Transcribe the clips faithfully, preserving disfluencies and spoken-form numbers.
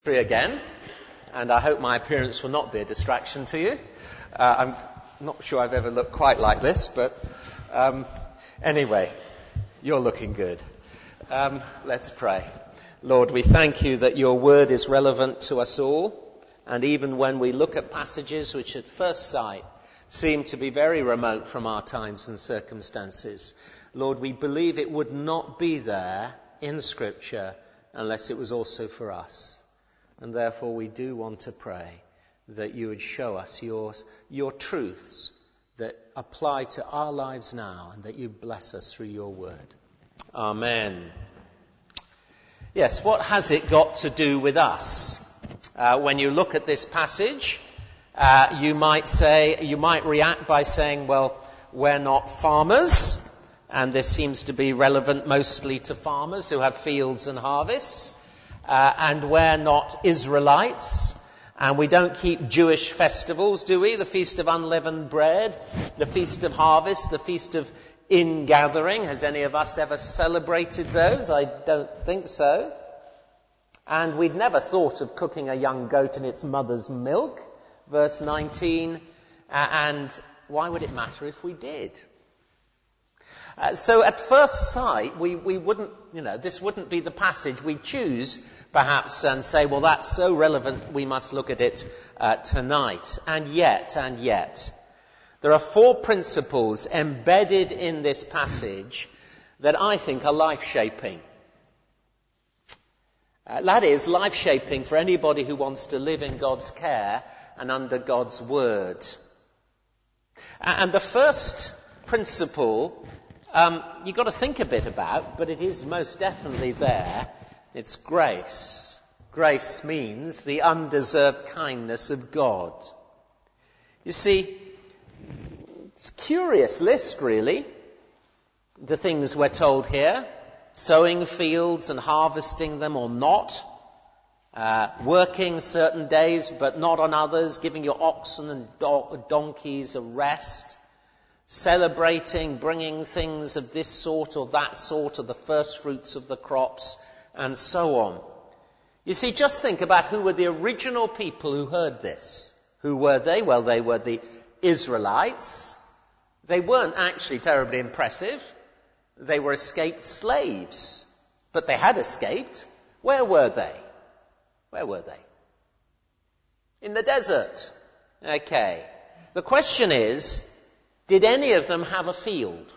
again, and I hope my appearance will not be a distraction to you. Uh, I'm not sure I've ever looked quite like this, but um, anyway, you're looking good. Um, let's pray. Lord, we thank you that your word is relevant to us all, and even when we look at passages which at first sight seem to be very remote from our times and circumstances, Lord, we believe it would not be there in Scripture unless it was also for us. And therefore we do want to pray that you would show us your, your truths that apply to our lives now, and that you bless us through your word. Amen. Yes, what has it got to do with us? Uh, when you look at this passage, uh, you might say, you might react by saying, well, we're not farmers, and this seems to be relevant mostly to farmers who have fields and harvests. Uh, and we're not Israelites, and we don't keep Jewish festivals, do we? The Feast of Unleavened Bread, the Feast of Harvest, the Feast of Ingathering. Has any of us ever celebrated those? I don't think so. And we'd never thought of cooking a young goat in its mother's milk, verse nineteen, uh, and why would it matter if we did? Uh, so at first sight, we, we wouldn't, you know, this wouldn't be the passage we choose, perhaps, and say, well, that's so relevant, we must look at it uh, tonight. And yet, and yet, there are four principles embedded in this passage that I think are life-shaping. Uh, that is, life-shaping for anybody who wants to live in God's care and under God's word. And the first principle Um, you've got to think a bit about, but it is most definitely there. It's grace. Grace means the undeserved kindness of God. You see, it's a curious list, really, the things we're told here. Sowing fields and harvesting them or not. Uh, working certain days but not on others. Giving your oxen and do- donkeys a rest. Celebrating, bringing things of this sort or that sort, or the first fruits of the crops, and so on. You see, just think about who were the original people who heard this. Who were they? Well, they were the Israelites. They weren't actually terribly impressive. They were escaped slaves. But they had escaped. Where were they? Where were they? In the desert. Okay. The question is, did any of them have a field?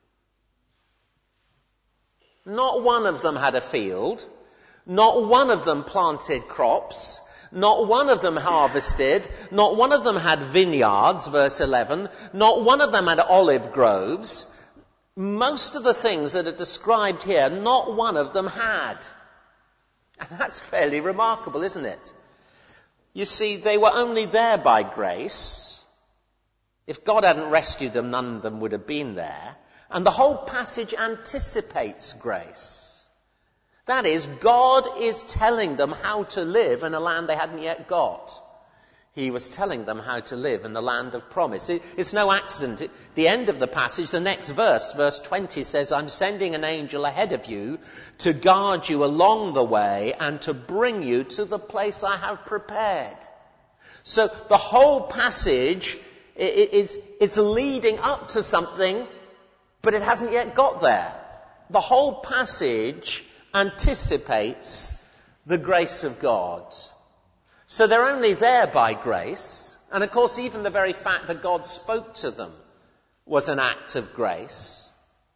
Not one of them had a field. Not one of them planted crops. Not one of them harvested. Not one of them had vineyards, verse eleven. Not one of them had olive groves. Most of the things that are described here, not one of them had. And that's fairly remarkable, isn't it? You see, they were only there by grace. If God hadn't rescued them, none of them would have been there. And the whole passage anticipates grace. That is, God is telling them how to live in a land they hadn't yet got. He was telling them how to live in the land of promise. It, it's no accident. At the end of the passage, the next verse, verse twenty, says, I'm sending an angel ahead of you to guard you along the way and to bring you to the place I have prepared. So the whole passage, It's, it's leading up to something, but it hasn't yet got there. The whole passage anticipates the grace of God. So they're only there by grace. And of course, even the very fact that God spoke to them was an act of grace.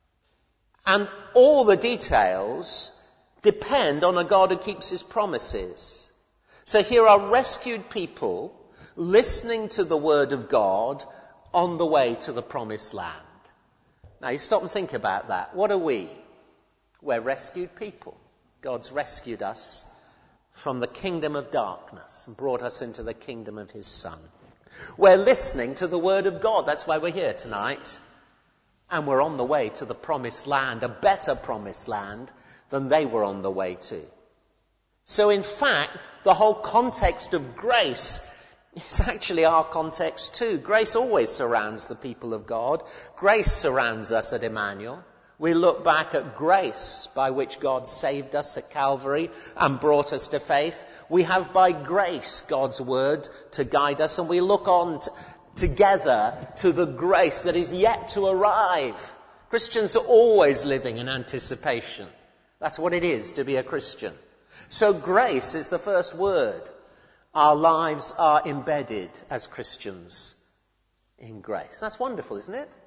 And all the details depend on a God who keeps his promises. So here are rescued people listening to the word of God on the way to the promised land. Now you stop and think about that. What are we? We're rescued people. God's rescued us from the kingdom of darkness and brought us into the kingdom of his Son. We're listening to the word of God. That's why we're here tonight. And we're on the way to the promised land, a better promised land than they were on the way to. So in fact, the whole context of grace is actually our context too. Grace always surrounds the people of God. Grace surrounds us at Emmanuel. We look back at grace by which God saved us at Calvary and brought us to faith. We have by grace God's word to guide us, and we look on t- together to the grace that is yet to arrive. Christians are always living in anticipation. That's what it is to be a Christian. So grace is the first word. Our lives are embedded as Christians in grace. That's wonderful, isn't it?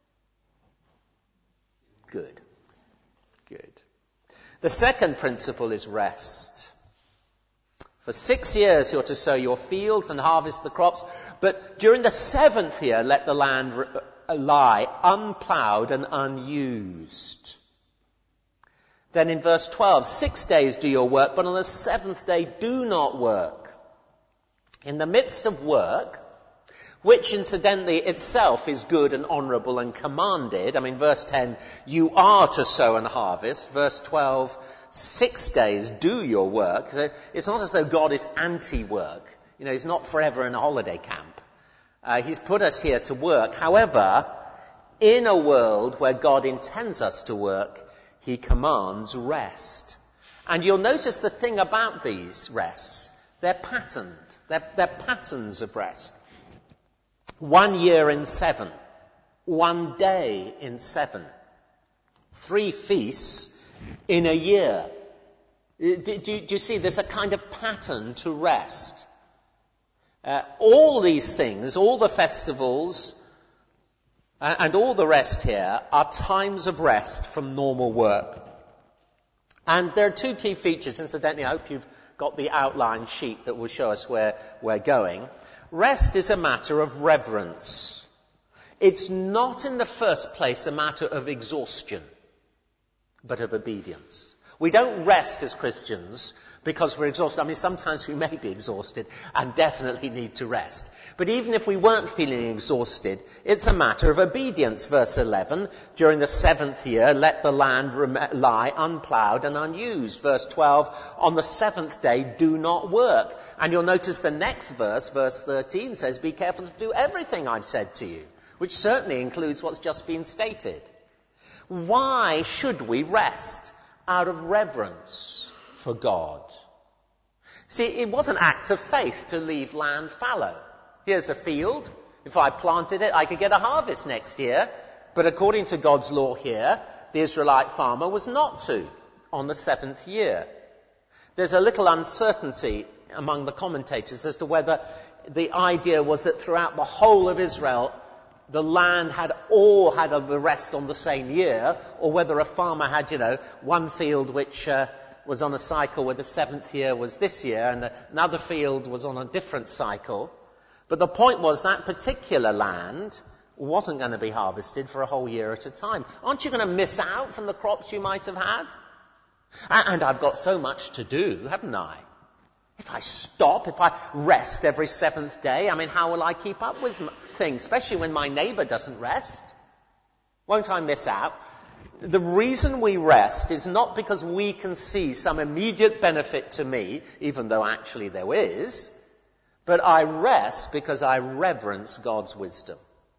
Good. Good. The second principle is rest. For six years you're to sow your fields and harvest the crops, but during the seventh year let the land lie unploughed and unused. Then in verse twelve, six days do your work, but on the seventh day do not work. In the midst of work, which incidentally itself is good and honourable and commanded. I mean, verse ten, you are to sow and harvest. Verse twelve, six days do your work. It's not as though God is anti-work. You know, he's not forever in a holiday camp. Uh, he's put us here to work. However, in a world where God intends us to work, he commands rest. And you'll notice the thing about these rests, they're patterned. They're, they're patterns of rest. One year in seven. One day in seven. Three feasts in a year. Do, do, do you see, there's a kind of pattern to rest. Uh, all these things, all the festivals, uh, and all the rest here are times of rest from normal work. And there are two key features. Incidentally, I hope you've got the outline sheet that will show us where we're going. Rest is a matter of reverence. It's not in the first place a matter of exhaustion, but of obedience. We don't rest as Christians because we're exhausted. I mean, sometimes we may be exhausted and definitely need to rest. But even if we weren't feeling exhausted, it's a matter of obedience. Verse eleven, during the seventh year, let the land rem- lie unploughed and unused. Verse twelve, on the seventh day, do not work. And you'll notice the next verse, verse thirteen, says, be careful to do everything I've said to you, which certainly includes what's just been stated. Why should we rest? Out of reverence for God. See, it was an act of faith to leave land fallow. Here's a field. If I planted it, I could get a harvest next year. But according to God's law here, the Israelite farmer was not to on the seventh year. There's a little uncertainty among the commentators as to whether the idea was that throughout the whole of Israel, the land had all had the rest on the same year, or whether a farmer had, you know, one field which uh, was on a cycle where the seventh year was this year and another field was on a different cycle. But the point was that particular land wasn't going to be harvested for a whole year at a time. Aren't you going to miss out from the crops you might have had? And I've got so much to do, haven't I? If I stop, if I rest every seventh day, I mean, how will I keep up with things, especially when my neighbour doesn't rest? Won't I miss out? The reason we rest is not because we can see some immediate benefit to me, even though actually there is, but I rest because I reverence God's wisdom.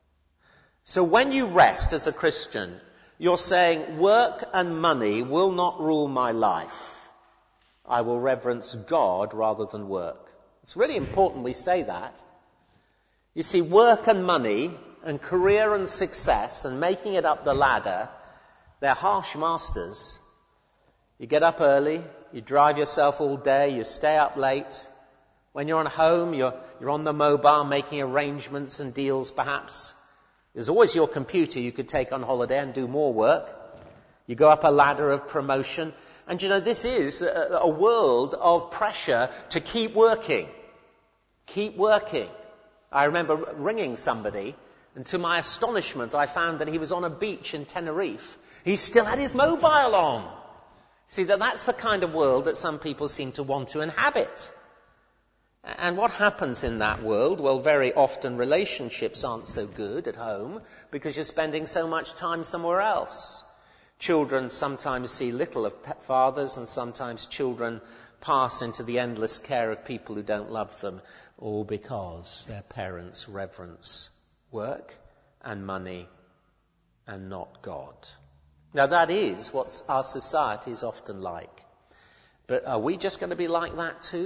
So when you rest as a Christian, you're saying, work and money will not rule my life. I will reverence God rather than work. It's really important we say that. You see, work and money and career and success and making it up the ladder, they're harsh masters. You get up early, you drive yourself all day, you stay up late. When you're on home, you're, you're on the mobile making arrangements and deals perhaps. There's always your computer you could take on holiday and do more work. You go up a ladder of promotion. And you know, this is a, a world of pressure to keep working. Keep working. I remember ringing somebody, and to my astonishment, I found that he was on a beach in Tenerife. He still had his mobile on. See, that that's the kind of world that some people seem to want to inhabit. And what happens in that world? Well, very often relationships aren't so good at home because you're spending so much time somewhere else. Children sometimes see little of fathers, and sometimes children pass into the endless care of people who don't love them, all because their parents reverence work and money and not God. Now that is what our society is often like. But are we just going to be like that too?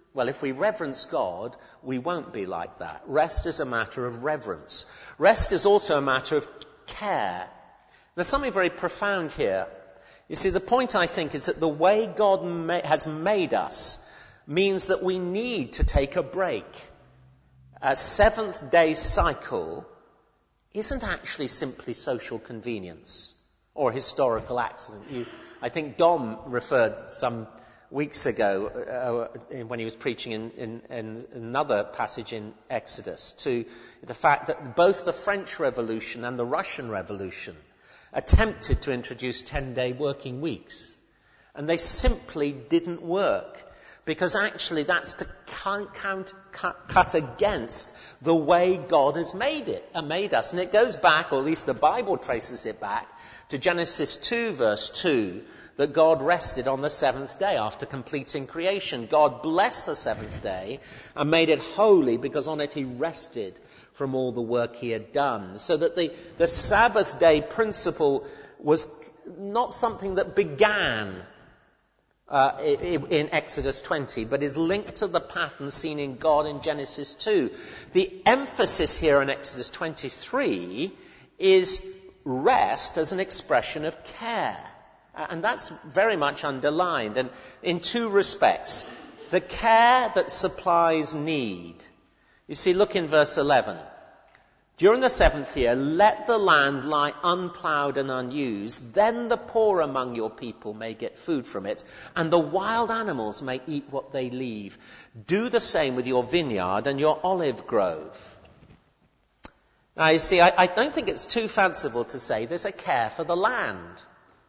Well, if we reverence God, we won't be like that. Rest is a matter of reverence. Rest is also a matter of care. There's something very profound here. You see, the point, I think, is that the way God ma- has made us means that we need to take a break. A seventh-day cycle isn't actually simply social convenience or historical accident. You, I think Dom referred some weeks ago uh, when he was preaching in, in, in another passage in Exodus to the fact that both the French Revolution and the Russian Revolution attempted to introduce ten-day working weeks. And they simply didn't work. Because actually that's to count, count, cut, cut against the way God has made it, and made us. And it goes back, or at least the Bible traces it back, to Genesis two verse two, that God rested on the seventh day after completing creation. God blessed the seventh day and made it holy because on it he rested from all the work he had done. So that the, the Sabbath day principle was not something that began uh, in Exodus twenty, but is linked to the pattern seen in God in Genesis two. The emphasis here in Exodus twenty-three is rest as an expression of care. And that's very much underlined, and in two respects. The care that supplies need. You see, look in verse eleven. During the seventh year, let the land lie unploughed and unused. Then the poor among your people may get food from it, and the wild animals may eat what they leave. Do the same with your vineyard and your olive grove. Now, you see, I, I don't think it's too fanciful to say there's a care for the land.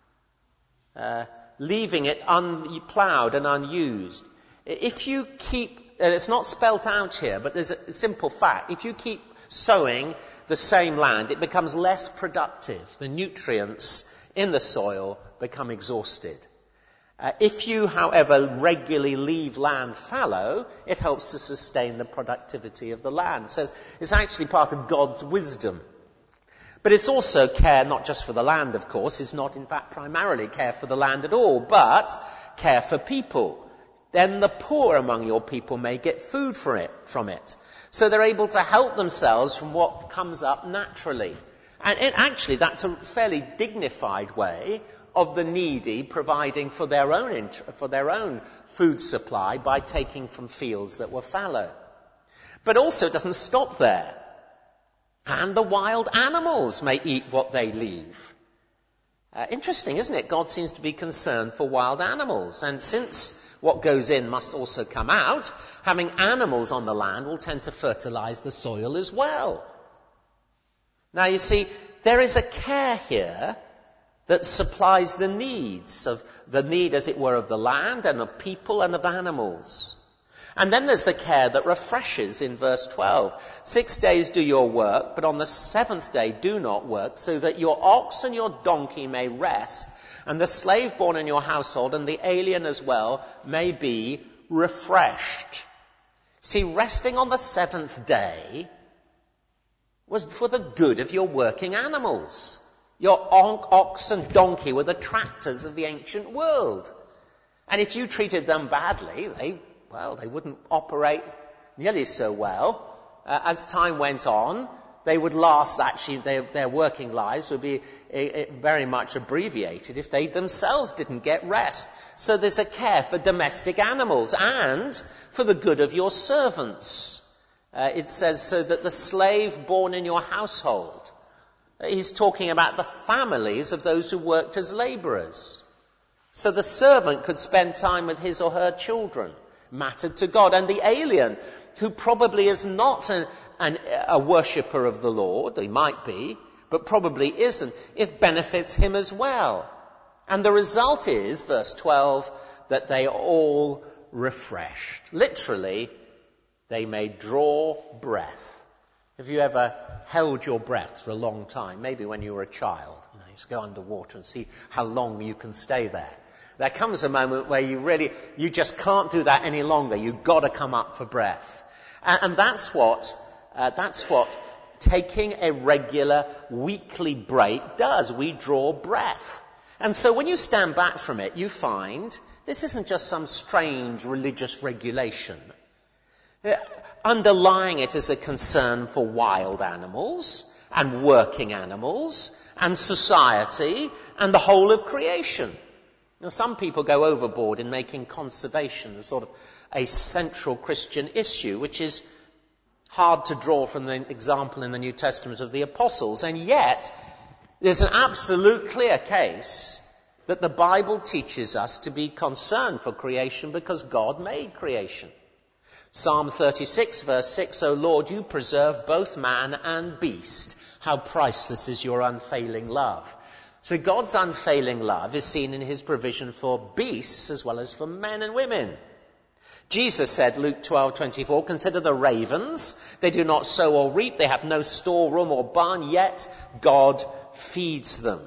Uh, leaving it unploughed and unused. If you keep, and it's not spelt out here, but there's a simple fact. If you keep sowing the same land, it becomes less productive. The nutrients in the soil become exhausted. Uh, if you, however, regularly leave land fallow, it helps to sustain the productivity of the land. So it's actually part of God's wisdom. But it's also care not just for the land, of course. It's not, in fact, primarily care for the land at all, but care for people. Then the poor among your people may get food for it, from it. So they're able to help themselves from what comes up naturally. And it, actually, that's a fairly dignified way of the needy providing for their own int- for their own food supply by taking from fields that were fallow. But also it doesn't stop there. And the wild animals may eat what they leave. Uh, interesting, isn't it? God seems to be concerned for wild animals. And since what goes in must also come out, having animals on the land will tend to fertilize the soil as well. Now, you see, there is a care here that supplies the needs of the need, as it were, of the land and of people and of animals. And then there's the care that refreshes in verse twelve. Six days do your work, but on the seventh day do not work, so that your ox and your donkey may rest, and the slave born in your household and the alien as well may be refreshed. See, resting on the seventh day was for the good of your working animals. Your ox and donkey were the tractors of the ancient world. And if you treated them badly, they Well, they wouldn't operate nearly so well. Uh, as time went on, they would last, actually, their, their working lives would be uh, very much abbreviated if they themselves didn't get rest. So there's a care for domestic animals and for the good of your servants. Uh, it says, so that the slave born in your household. He's talking about the families of those who worked as labourers. So the servant could spend time with his or her children. Mattered to God. And the alien, who probably is not an, an, a worshipper of the Lord, he might be, but probably isn't, it benefits him as well. And the result is, verse twelve, that they are all refreshed. Literally, they may draw breath. Have you ever held your breath for a long time? Maybe when you were a child. You know, you just go underwater and see how long you can stay there. There comes a moment where you really, you just can't do that any longer. You've got to come up for breath. And, and that's what, uh, that's what taking a regular weekly break does. We draw breath. And so when you stand back from it, you find This isn't just some strange religious regulation. Uh, underlying it is a concern for wild animals and working animals and society and the whole of creation. Now, some people go overboard in making conservation a sort of a central Christian issue, which is hard to draw from the example in the New Testament of the apostles. And yet, there's an absolute clear case that the Bible teaches us to be concerned for creation because God made creation. Psalm thirty-six, verse six, O Lord, you preserve both man and beast. How priceless is your unfailing love. So God's unfailing love is seen in his provision for beasts as well as for men and women. Jesus said, Luke twelve twenty-four, consider the ravens. They do not sow or reap. They have no storeroom or barn, yet God feeds them.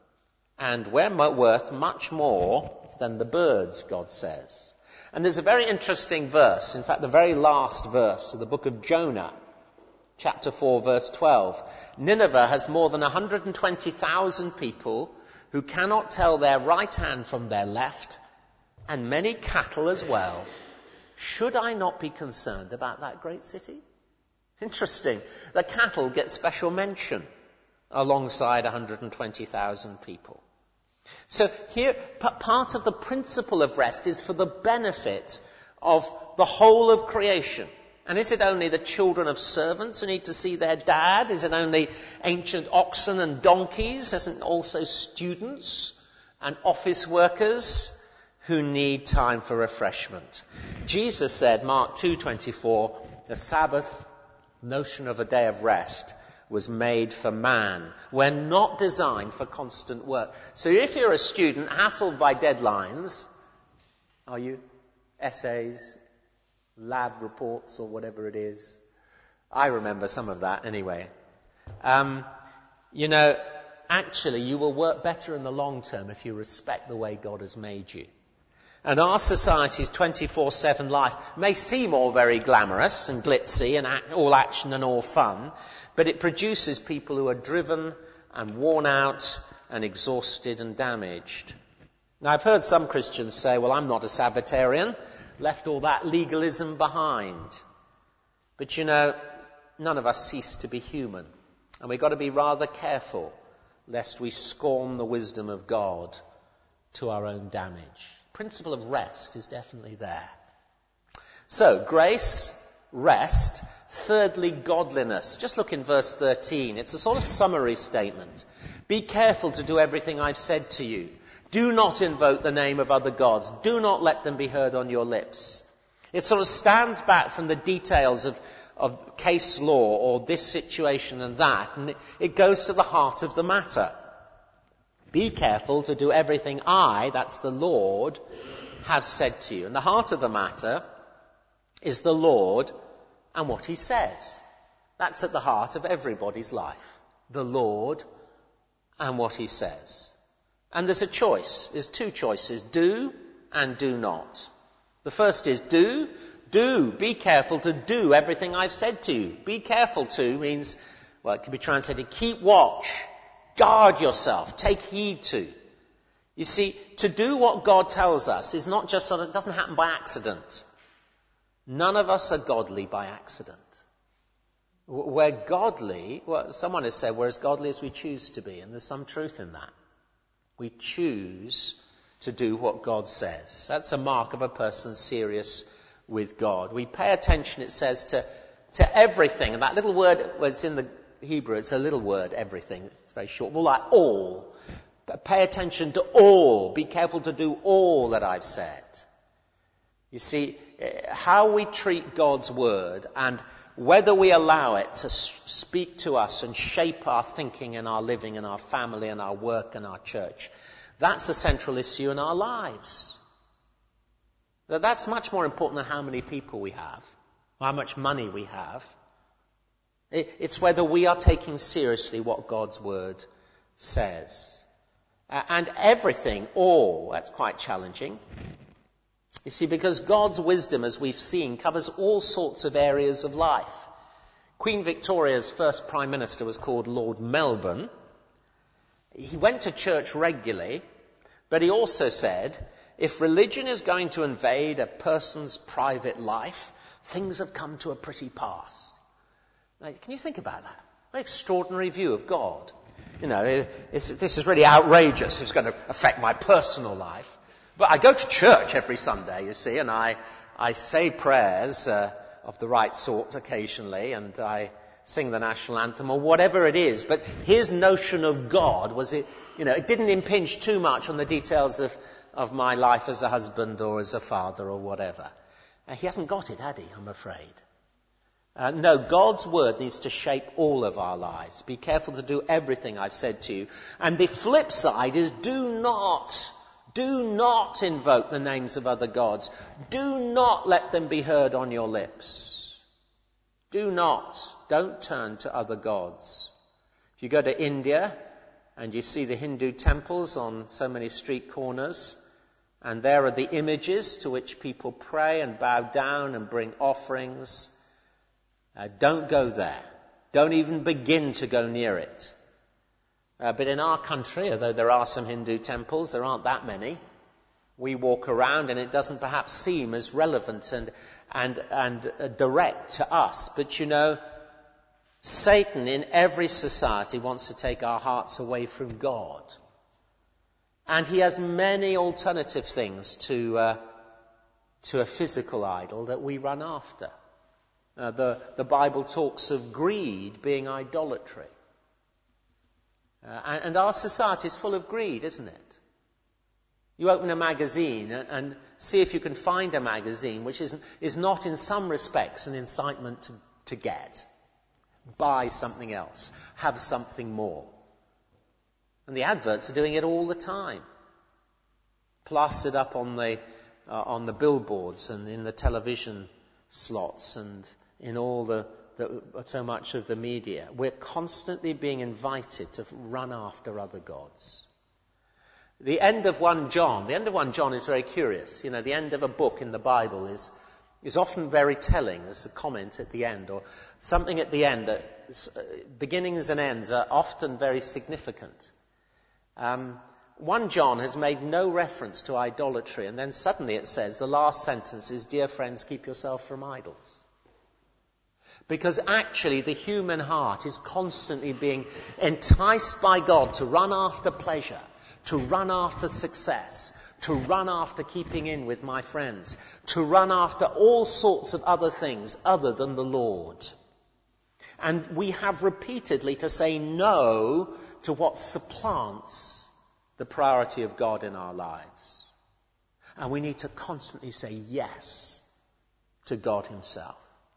And we're worth much more than the birds, God says. And there's a very interesting verse, in fact, the very last verse of the book of Jonah, chapter four, verse twelve. Nineveh has more than one hundred twenty thousand people who cannot tell their right hand from their left, and many cattle as well. Should I not be concerned about that great city? Interesting. The cattle get special mention alongside one hundred twenty thousand people. So here, p- part of the principle of rest is for the benefit of the whole of creation. And is it only the children of servants who need to see their dad? Is it only ancient oxen and donkeys? Isn't it also students and office workers who need time for refreshment? Jesus said, Mark two twenty-four, the Sabbath, notion of a day of rest, was made for man. We're not designed for constant work. So if you're a student hassled by deadlines, are you? Essays, lab reports, or whatever it is. I remember some of that anyway. Um, you know, actually you will work better in the long term if you respect the way God has made you. And our society's twenty-four seven life may seem all very glamorous and glitzy and act, all action and all fun, but it produces people who are driven and worn out and exhausted and damaged. Now, I've heard some Christians say, well, I'm not a Sabbatarian, left all that legalism behind. But you know, none of us cease to be human, and we've got to be rather careful lest we scorn the wisdom of God to our own damage. Principle of rest is definitely there. So, grace, rest. Thirdly, godliness. Just look in verse thirteen. It's a sort of summary statement. Be careful to do everything I've said to you. Do not invoke the name of other gods. Do not let them be heard on your lips. It sort of stands back from the details of, of case law or this situation and that, and it, it goes to the heart of the matter. Be careful to do everything I, that's the Lord, have said to you. And the heart of the matter is the Lord and what he says. That's at the heart of everybody's life. The Lord and what he says. And there's a choice. There's two choices. Do and do not. The first is do. Do. Be careful to do everything I've said to you. Be careful to means, well, it can be translated keep watch. Guard yourself. Take heed to. You see, to do what God tells us is not just sort of, it doesn't happen by accident. None of us are godly by accident. We're godly, well, someone has said we're as godly as we choose to be, and there's some truth in that. We choose to do what God says. That's a mark of a person serious with God. We pay attention, it says, to, to everything. And that little word, well, it's in the Hebrew, it's a little word, everything. It's very short. More like all. But pay attention to all. Be careful to do all that I've said. You see, how we treat God's word and whether we allow it to speak to us and shape our thinking and our living and our family and our work and our church, that's a central issue in our lives. That's much more important than how many people we have, or how much money we have. It's whether we are taking seriously what God's word says. And everything, all, that's quite challenging. You see, because God's wisdom, as we've seen, covers all sorts of areas of life. Queen Victoria's first Prime Minister was called Lord Melbourne. He went to church regularly, but he also said, if religion is going to invade a person's private life, things have come to a pretty pass. Now, can you think about that? An extraordinary view of God. You know, it's, this is really outrageous. It's going to affect my personal life. But I go to church every Sunday, you see, and I, I say prayers uh, of the right sort occasionally, and I sing the national anthem or whatever it is. But his notion of God was, it, you know, it didn't impinge too much on the details of, of my life as a husband or as a father or whatever. Uh, he hasn't got it, had he, I'm afraid. Uh, no, God's word needs to shape all of our lives. Be careful to do everything I've said to you. And the flip side is do not, do not invoke the names of other gods. Do not let them be heard on your lips. Do not. Don't turn to other gods. If you go to India and you see the Hindu temples on so many street corners, and there are the images to which people pray and bow down and bring offerings, Uh, don't go there. Don't even begin to go near it. Uh, but in our country, although there are some Hindu temples, there aren't that many. We walk around and it doesn't perhaps seem as relevant and and and uh, direct to us. But you know, Satan in every society wants to take our hearts away from God. And he has many alternative things to uh, to a physical idol that we run after. Uh, the, the Bible talks of greed being idolatry. Uh, and, and our society is full of greed, isn't it? You open a magazine and, and see if you can find a magazine which is, is not in some respects an incitement to, to get. Buy something else. Have something more. And the adverts are doing it all the time. Plastered up on the, uh, on the billboards and in the television slots and in all the, the so much of the media. We're constantly being invited to run after other gods. The end of First John, the end of First John is very curious. You know, the end of a book in the Bible is is often very telling. There's a comment at the end or something at the end that uh, beginnings and ends are often very significant. Um, First John has made no reference to idolatry, and then suddenly it says, the last sentence is, dear friends, keep yourself from idols. Because actually the human heart is constantly being enticed by God to run after pleasure, to run after success, to run after keeping in with my friends, to run after all sorts of other things other than the Lord. And we have repeatedly to say no to what supplants the priority of God in our lives. And we need to constantly say yes to God himself.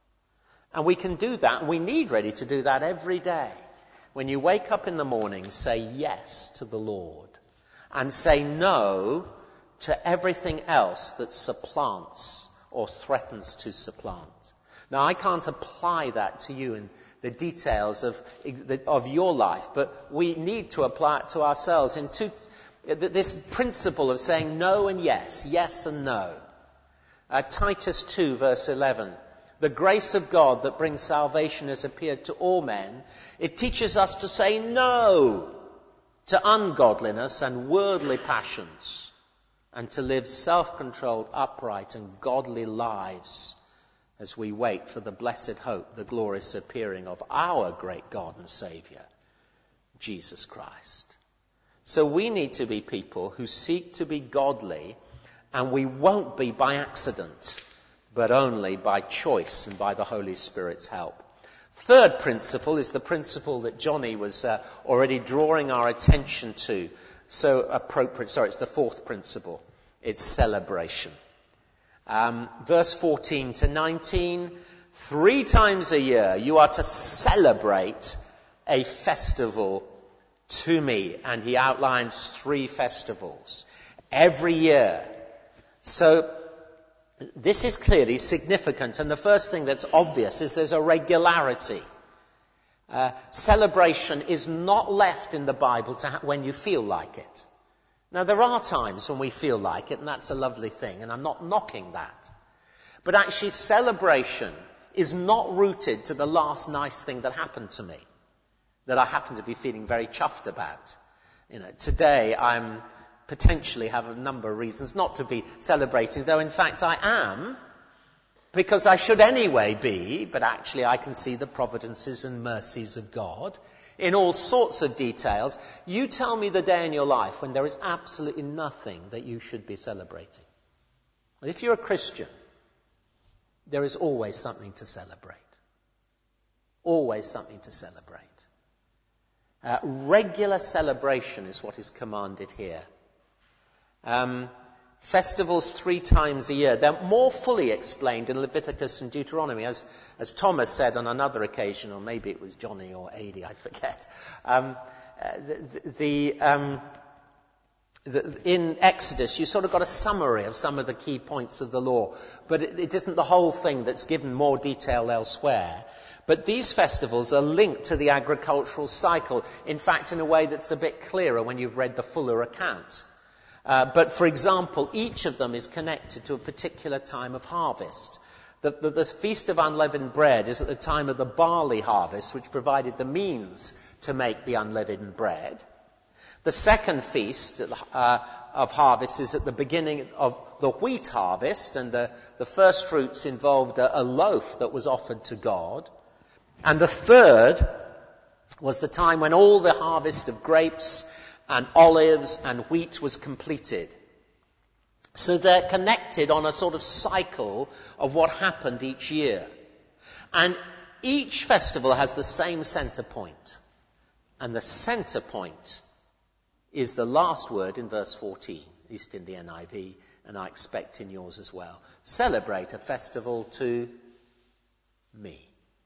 And we can do that, and we need ready to do that every day. When you wake up in the morning, say yes to the Lord. And say no to everything else that supplants or threatens to supplant. Now, I can't apply that to you in the details of, of your life, but we need to apply it to ourselves in two, this principle of saying no and yes, yes and no. Uh, Titus two, verse eleven. The grace of God that brings salvation has appeared to all men. It teaches us to say no to ungodliness and worldly passions, and to live self-controlled, upright and godly lives as we wait for the blessed hope, the glorious appearing of our great God and Saviour, Jesus Christ. So we need to be people who seek to be godly, and we won't be by accident, but only by choice and by the Holy Spirit's help. Third principle is the principle that Johnny was uh, already drawing our attention to. So appropriate, sorry, it's the fourth principle. It's celebration. Um, verse fourteen to nineteen, three times a year you are to celebrate a festival to me. And he outlines three festivals every year. So this is clearly significant, and the first thing that's obvious is there's a regularity. Uh, celebration is not left in the Bible to ha- when you feel like it. Now, there are times when we feel like it, and that's a lovely thing, and I'm not knocking that. But actually, celebration is not rooted to the last nice thing that happened to me, that I happen to be feeling very chuffed about. You know, today I'm potentially have a number of reasons not to be celebrating, though in fact I am, because I should anyway be, but actually I can see the providences and mercies of God in all sorts of details. You tell me the day in your life when there is absolutely nothing that you should be celebrating. If you're a Christian, there is always something to celebrate. Always something to celebrate. Uh, regular celebration is what is commanded here. Um, festivals three times a year. They're more fully explained in Leviticus and Deuteronomy, as, as Thomas said on another occasion, or maybe it was Johnny or Adi, I forget. Um, uh, the, the, um, the, in Exodus, you sort of got a summary of some of the key points of the law, but it, it isn't the whole thing that's given more detail elsewhere. But these festivals are linked to the agricultural cycle, in fact, in a way that's a bit clearer when you've read the fuller account. Uh, but, for example, each of them is connected to a particular time of harvest. The, the, the Feast of Unleavened Bread is at the time of the barley harvest, which provided the means to make the unleavened bread. The second feast uh, of harvest is at the beginning of the wheat harvest, and the, the first fruits involved a, a loaf that was offered to God. And the third was the time when all the harvest of grapes and olives and wheat was completed. So they're connected on a sort of cycle of what happened each year. And each festival has the same center point. And the center point is the last word in verse fourteen, at least in the N I V, and I expect in yours as well. Celebrate a festival to me.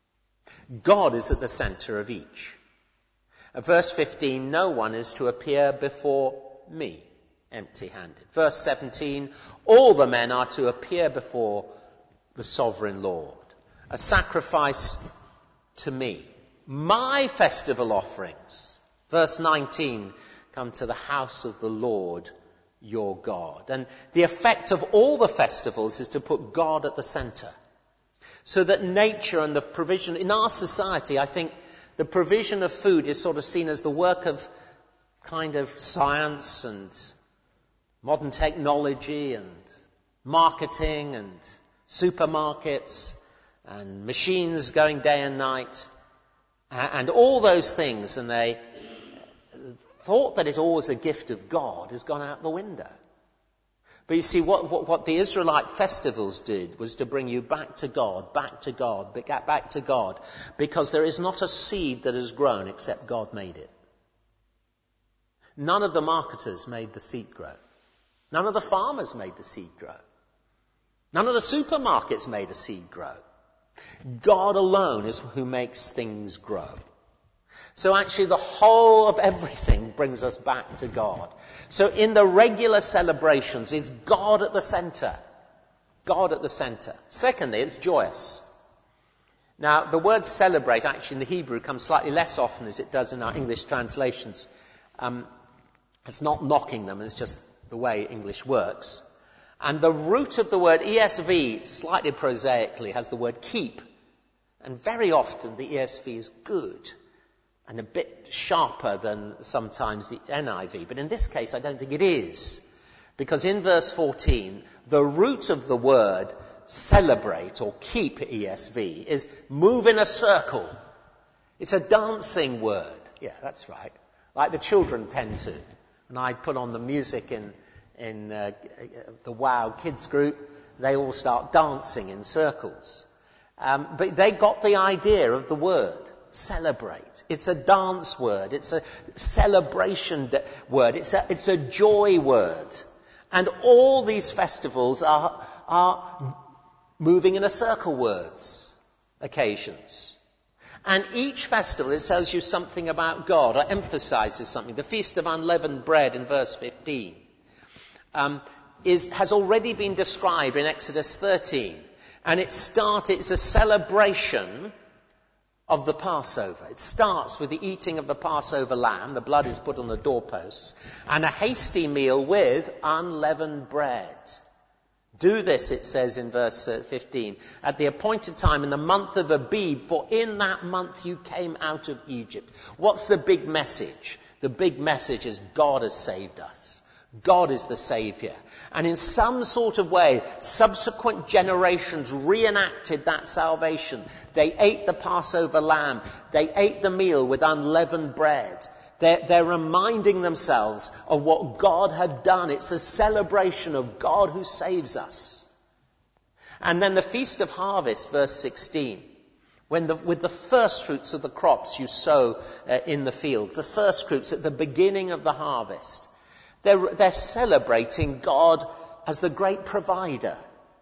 God is at the center of each. At verse fifteen, no one is to appear before me empty-handed. Verse seventeen, all the men are to appear before the sovereign Lord. A sacrifice to me. My festival offerings. Verse nineteen, come to the house of the Lord your God. And the effect of all the festivals is to put God at the center. So that nature and the provision, in our society, I think the provision of food is sort of seen as the work of kind of science and modern technology and marketing and supermarkets and machines going day and night and all those things. And they thought that it's always a gift of God has gone out the window. But you see, what, what, what the Israelite festivals did was to bring you back to God, back to God, back to God, because there is not a seed that has grown except God made it. None of the marketers made the seed grow. None of the farmers made the seed grow. None of the supermarkets made a seed grow. God alone is who makes things grow. So actually the whole of everything brings us back to God. So in the regular celebrations, it's God at the center. God at the center. Secondly, it's joyous. Now, the word celebrate actually in the Hebrew comes slightly less often as it does in our English translations. Um, it's not knocking them, it's just the way English works. And the root of the word E S V, slightly prosaically, has the word keep. And very often the E S V is good. And a bit sharper than sometimes the N I V. But in this case, I don't think it is. Because in verse fourteen, the root of the word celebrate or keep, E S V, is move in a circle. It's a dancing word. Yeah, that's right. Like the children tend to. And I put on the music in, in uh, the WOW kids group. They all start dancing in circles. Um, but they got the idea of the word. Celebrate. It's a dance word. It's a celebration de- word. It's a, it's a joy word. And all these festivals are, are moving in a circle words occasions. And each festival, it tells you something about God or emphasizes something. The Feast of Unleavened Bread in verse fifteen um, is, has already been described in Exodus thirteen. And it started, it's a celebration of the Passover. It starts with the eating of the Passover lamb. The blood is put on the doorposts. And a hasty meal with unleavened bread. Do this, it says in verse fifteen, at the appointed time in the month of Abib, for in that month you came out of Egypt. What's the big message? The big message is God has saved us. God is the Saviour. And in some sort of way, subsequent generations reenacted that salvation. They ate the Passover lamb. They ate the meal with unleavened bread. They're, they're reminding themselves of what God had done. It's a celebration of God who saves us. And then the Feast of Harvest, verse sixteen. When the, with the first fruits of the crops you sow uh, in the fields, the first fruits at the beginning of the harvest. They're, they're celebrating God as the great provider.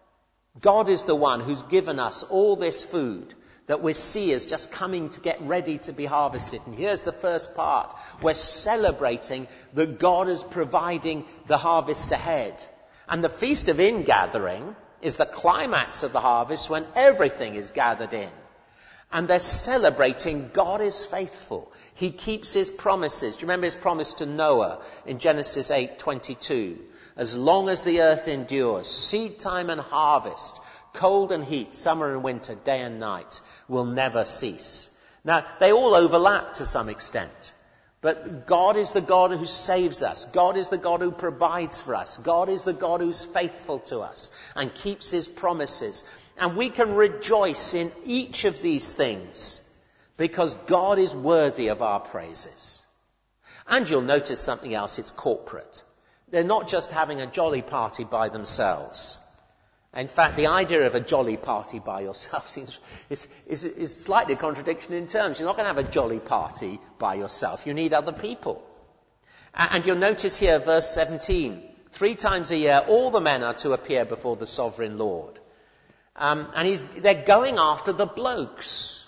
God is the one who's given us all this food that we see as just coming to get ready to be harvested. And here's the first part. We're celebrating that God is providing the harvest ahead. And the Feast of Ingathering is the climax of the harvest when everything is gathered in. And they're celebrating God is faithful. He keeps his promises. Do you remember his promise to Noah in Genesis eight twenty-two? As long as the earth endures, seed time and harvest, cold and heat, summer and winter, day and night will never cease. Now, they all overlap to some extent. But God is the God who saves us. God is the God who provides for us. God is the God who's faithful to us and keeps his promises. And we can rejoice in each of these things because God is worthy of our praises. And you'll notice something else, it's corporate. They're not just having a jolly party by themselves. In fact, the idea of a jolly party by yourself seems, is, is, is slightly a contradiction in terms. You're not going to have a jolly party by yourself. You need other people. And you'll notice here, verse seventeen, three times a year all the men are to appear before the sovereign Lord. Um, and he's, they're going after the blokes,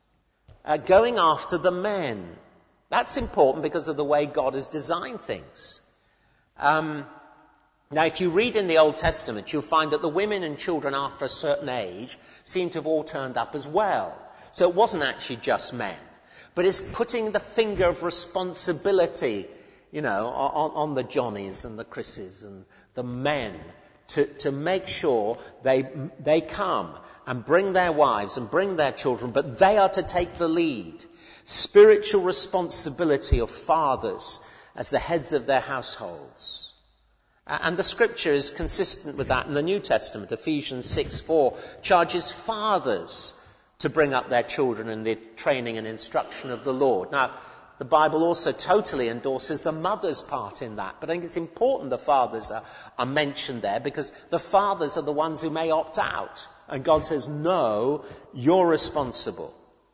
uh, going after the men. That's important because of the way God has designed things. Um, now, if you read in the Old Testament, you'll find that the women and children after a certain age seem to have all turned up as well. So it wasn't actually just men. But it's putting the finger of responsibility, you know, on, on the Johnnies and the Chris's and the men. To, to make sure they, they come and bring their wives and bring their children, but they are to take the lead. Spiritual responsibility of fathers as the heads of their households. And the scripture is consistent with that in the New Testament. Ephesians six four charges fathers to bring up their children in the training and instruction of the Lord. Now, the Bible also totally endorses the mother's part in that. But I think it's important the fathers are, are mentioned there because the fathers are the ones who may opt out. And God says, no, you're responsible.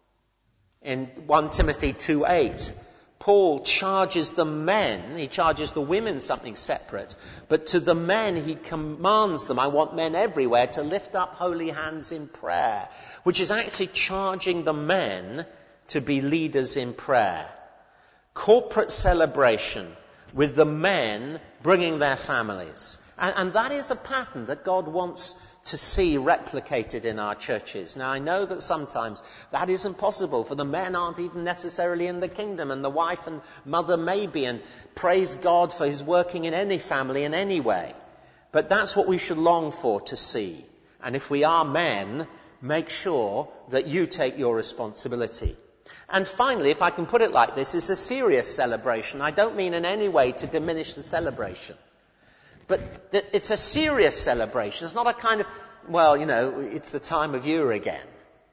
In First Timothy two eight, Paul charges the men, he charges the women something separate, but to the men he commands them, I want men everywhere to lift up holy hands in prayer, which is actually charging the men to be leaders in prayer. Corporate celebration with the men bringing their families. And, and that is a pattern that God wants to see replicated in our churches. Now, I know that sometimes that isn't possible, for the men aren't even necessarily in the kingdom, and the wife and mother may be, and praise God for his working in any family in any way. But that's what we should long for to see. And if we are men, make sure that you take your responsibility. And finally, if I can put it like this, it's a serious celebration. I don't mean in any way to diminish the celebration. But th- it's a serious celebration. It's not a kind of, well, you know, it's the time of year again.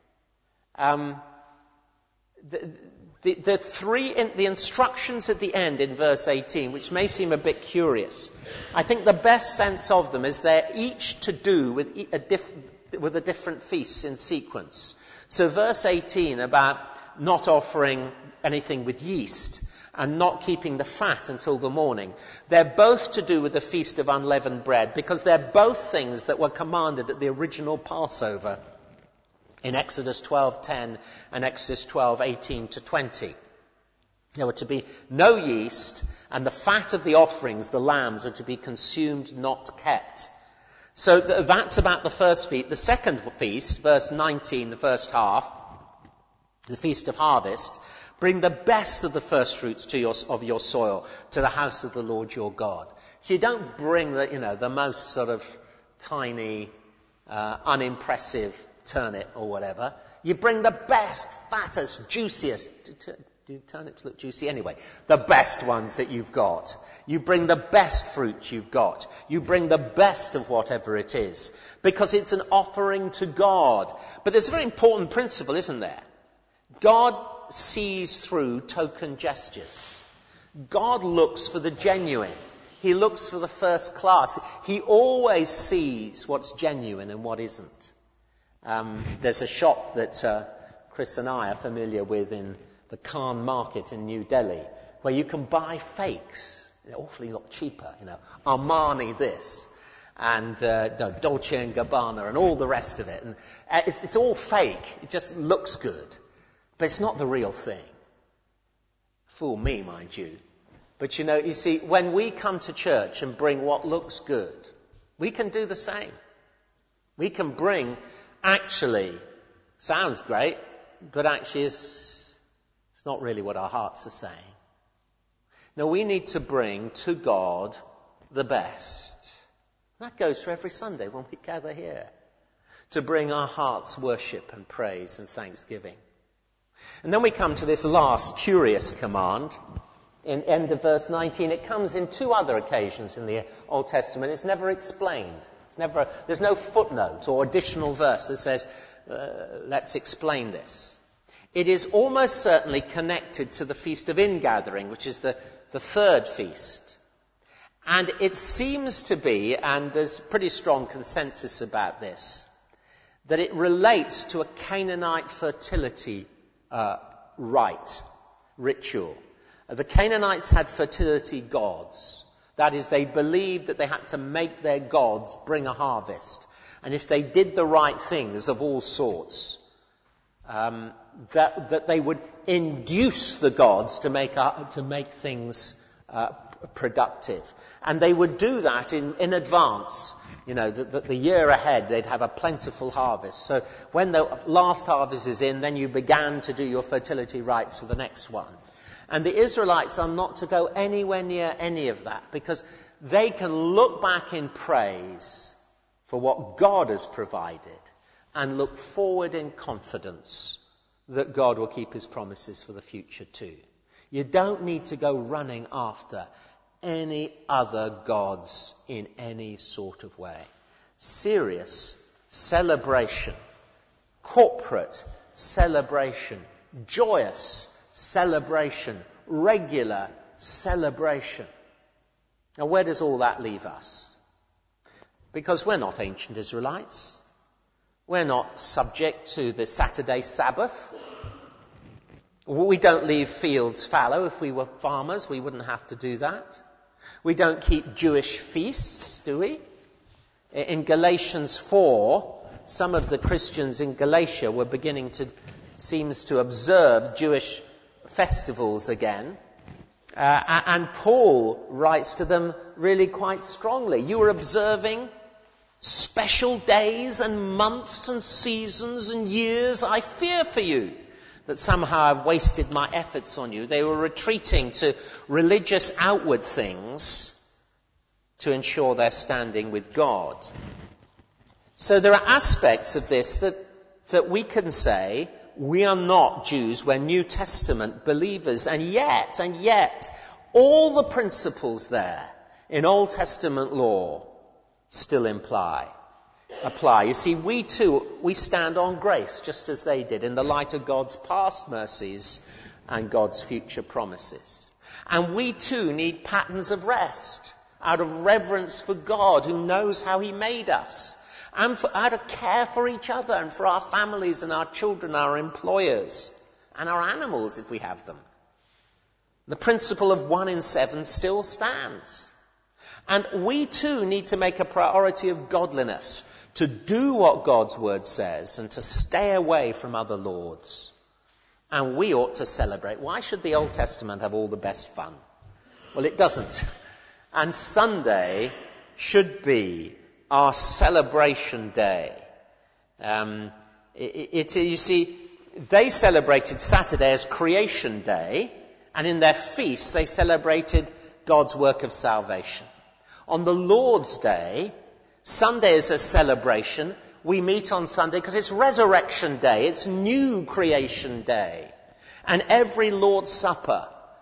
Um, the, the, the three, in, the instructions at the end in verse eighteen, which may seem a bit curious, I think the best sense of them is they're each to do with a, diff, with a different feast in sequence. So verse eighteen about not offering anything with yeast and not keeping the fat until the morning. They're both to do with the Feast of Unleavened Bread because they're both things that were commanded at the original Passover in Exodus twelve ten and Exodus twelve eighteen to twenty. There were to be no yeast, and the fat of the offerings, the lambs, are to be consumed, not kept. So th- that's about the first feast. The second feast, verse nineteen, the first half, the Feast of Harvest, bring the best of the first fruits to your, of your soil to the house of the Lord your God. So you don't bring the, you know, the most sort of tiny, uh, unimpressive turnip or whatever. You bring the best, fattest, juiciest. Do, do turnips look juicy? Anyway, the best ones that you've got. You bring the best fruit you've got. You bring the best of whatever it is, because it's an offering to God. But there's a very important principle, isn't there? God sees through token gestures. God looks for the genuine. He looks for the first class. He always sees what's genuine and what isn't. Um, there's a shop that uh, Chris and I are familiar with in the Khan Market in New Delhi, where you can buy fakes. They're awfully a lot cheaper, you know. Armani this, and uh, Dolce and Gabbana, and all the rest of it. And uh, it's, it's all fake. It just looks good, but it's not the real thing. Fool me, mind you. But you know, you see, when we come to church and bring what looks good, we can do the same. We can bring, actually, sounds great, but actually it's, it's not really what our hearts are saying. No, we need to bring to God the best. That goes for every Sunday when we gather here. To bring our hearts worship and praise and thanksgiving. And then we come to this last curious command. In end of verse nineteen, it comes in two other occasions in the Old Testament. It's never explained. It's never, there's no footnote or additional verse that says, uh, let's explain this. It is almost certainly connected to the Feast of Ingathering, which is the the third feast. And it seems to be, and there's pretty strong consensus about this, that it relates to a Canaanite fertility uh, rite, ritual. Uh, the Canaanites had fertility gods. That is, they believed that they had to make their gods bring a harvest. And if they did the right things of all sorts, um, that, that they would induce the gods to make uh, to make things uh, productive, and they would do that in, in advance. You know, that the, the year ahead they'd have a plentiful harvest. So when the last harvest is in, then you began to do your fertility rites for the next one. And the Israelites are not to go anywhere near any of that, because they can look back in praise for what God has provided and look forward in confidence that God will keep his promises for the future too. You don't need to go running after any other gods in any sort of way. Serious celebration, corporate celebration, joyous celebration, regular celebration. Now, where does all that leave us? Because we're not ancient Israelites. We're not subject to the Saturday Sabbath. We don't leave fields fallow. If we were farmers, we wouldn't have to do that. We don't keep Jewish feasts, do we? In Galatians four, some of the Christians in Galatia were beginning to, seems to observe Jewish festivals again. Uh, and Paul writes to them really quite strongly. You are observing special days and months and seasons and years. I fear for you that somehow I've wasted my efforts on you. They were retreating to religious outward things to ensure their standing with God. So there are aspects of this that, that we can say we are not Jews, we're New Testament believers, and yet, and yet, all the principles there in Old Testament law still imply, apply. You see, we too, we stand on grace just as they did in the light of God's past mercies and God's future promises. And we too need patterns of rest out of reverence for God who knows how he made us, and for, out of care for each other and for our families and our children, our employers and our animals if we have them. The principle of one in seven still stands. And we too need to make a priority of godliness, to do what God's word says and to stay away from other lords. And we ought to celebrate. Why should the Old Testament have all the best fun? Well, it doesn't. And Sunday should be our celebration day. Um, it, it, you see, they celebrated Saturday as creation day, and in their feasts they celebrated God's work of salvation. On the Lord's Day, Sunday is a celebration. We meet on Sunday because it's resurrection day. It's new creation day. And every Lord's Supper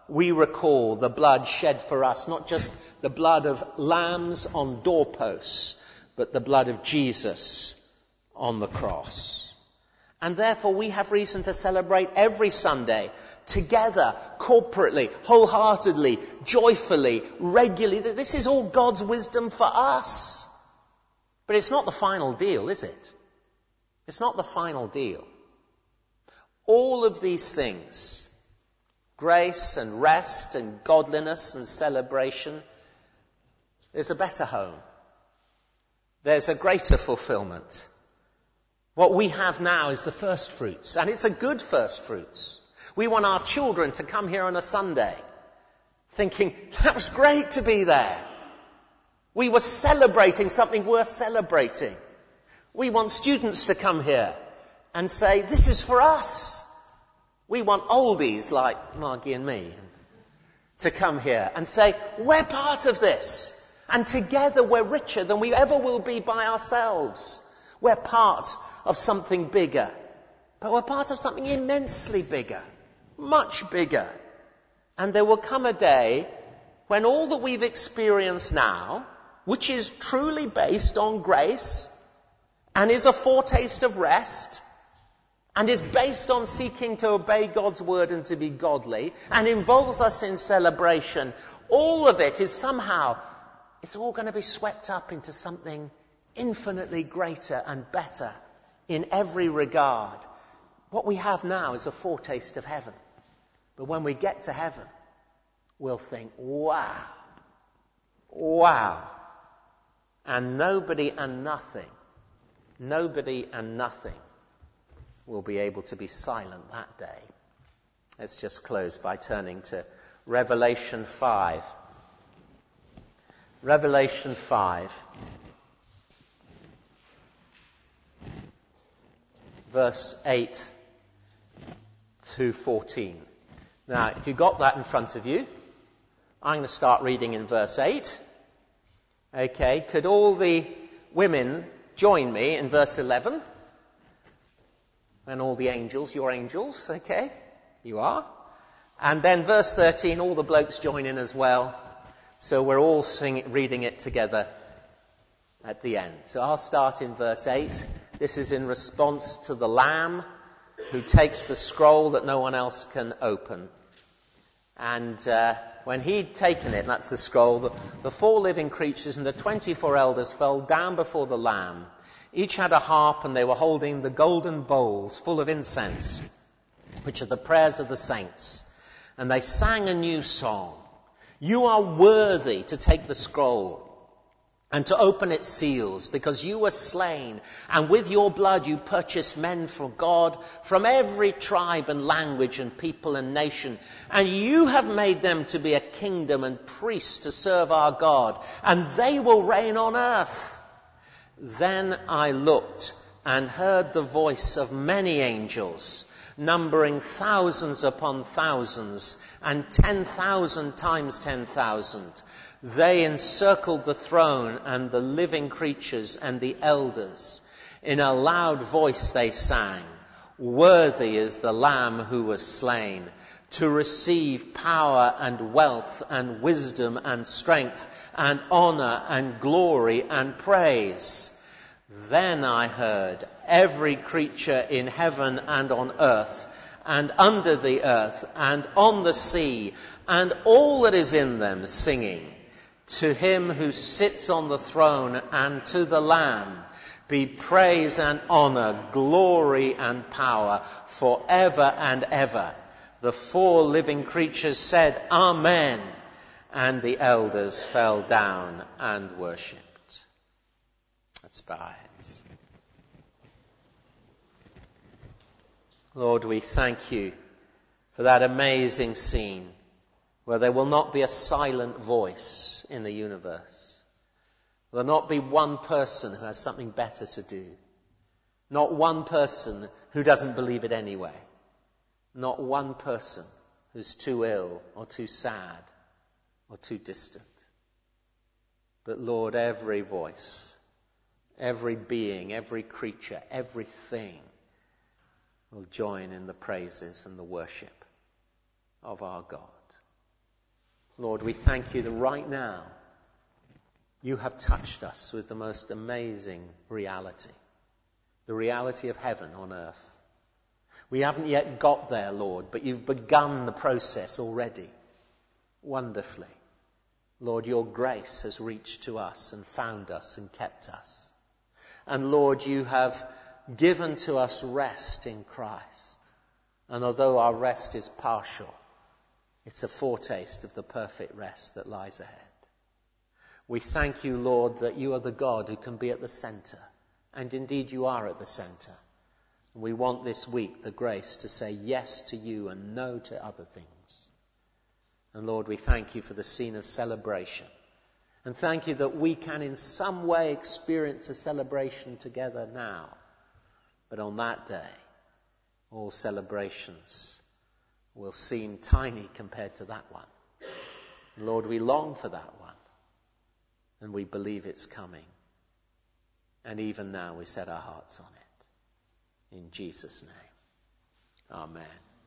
we recall the blood shed for us, not just the blood of lambs on doorposts, but the blood of Jesus on the cross. And therefore we have reason to celebrate every Sunday, together, corporately, wholeheartedly, joyfully, regularly. This is all God's wisdom for us. But it's not the final deal, is it? It's not the final deal. All of these things, grace and rest and godliness and celebration, there's a better home. There's a greater fulfillment. What we have now is the first fruits, and it's a good first fruits. We want our children to come here on a Sunday thinking, that was great to be there. We were celebrating something worth celebrating. We want students to come here and say, this is for us. We want oldies like Margie and me to come here and say, we're part of this. And together we're richer than we ever will be by ourselves. We're part of something bigger. But we're part of something immensely bigger. Much bigger. And there will come a day when all that we've experienced now, which is truly based on grace, and is a foretaste of rest, and is based on seeking to obey God's word and to be godly, and involves us in celebration, all of it is somehow, it's all going to be swept up into something infinitely greater and better in every regard. What we have now is a foretaste of heaven. But when we get to heaven, we'll think, wow, wow. And nobody and nothing, nobody and nothing will be able to be silent that day. Let's just close by turning to Revelation five. Revelation five, verse eight to fourteen. Now, if you've got that in front of you, I'm going to start reading in verse eight. Okay, could all the women join me in verse eleven? And all the angels, your angels, okay? You are. And then verse thirteen, all the blokes join in as well. So we're all sing, reading it together at the end. So I'll start in verse eight. This is in response to the Lamb who takes the scroll that no one else can open. And uh, when he'd taken it, and that's the scroll, the, the four living creatures and the twenty-four elders fell down before the Lamb. Each had a harp, and they were holding the golden bowls full of incense, which are the prayers of the saints. And they sang a new song. You are worthy to take the scroll and to open its seals, because you were slain, and with your blood you purchased men for God from every tribe and language and people and nation. And you have made them to be a kingdom and priests to serve our God, and they will reign on earth. Then I looked and heard the voice of many angels, numbering thousands upon thousands, and ten thousand times ten thousand. They encircled the throne and the living creatures and the elders. In a loud voice they sang, worthy is the Lamb who was slain, to receive power and wealth and wisdom and strength and honor and glory and praise. Then I heard every creature in heaven and on earth and under the earth and on the sea and all that is in them singing, to him who sits on the throne and to the Lamb be praise and honor, glory and power forever and ever. The four living creatures said, Amen. And the elders fell down and worshipped. Let's bow our heads. Lord, we thank you for that amazing scene where there will not be a silent voice in the universe. There will not be one person who has something better to do. Not one person who doesn't believe it anyway. Not one person who's too ill or too sad or too distant. But Lord, every voice, every being, every creature, everything will join in the praises and the worship of our God. Lord, we thank you that right now you have touched us with the most amazing reality, the reality of heaven on earth. We haven't yet got there, Lord, but you've begun the process already, wonderfully. Lord, your grace has reached to us and found us and kept us. And Lord, you have given to us rest in Christ. And although our rest is partial, it's a foretaste of the perfect rest that lies ahead. We thank you, Lord, that you are the God who can be at the center. And indeed you are at the center. And we want this week the grace to say yes to you and no to other things. And Lord, we thank you for the scene of celebration. And thank you that we can in some way experience a celebration together now. But on that day, all celebrations will seem tiny compared to that one. Lord, we long for that one. And we believe it's coming. And even now we set our hearts on it. In Jesus' name. Amen.